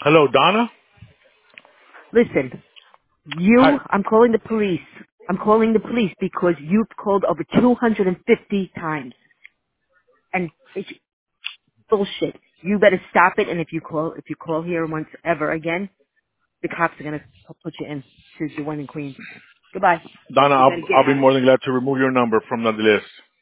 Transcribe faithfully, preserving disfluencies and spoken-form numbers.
Hello, Donna? Listen, Hi. you, I'm calling the police. I'm calling the police because you've called over two hundred fifty times. And it's bullshit. You better stop it, and if you call, if you call here once ever again, the cops are gonna put you in to the one in Queens. Goodbye. Donna, You I'll, better get I'll be out of more here. than glad to remove your number from the list.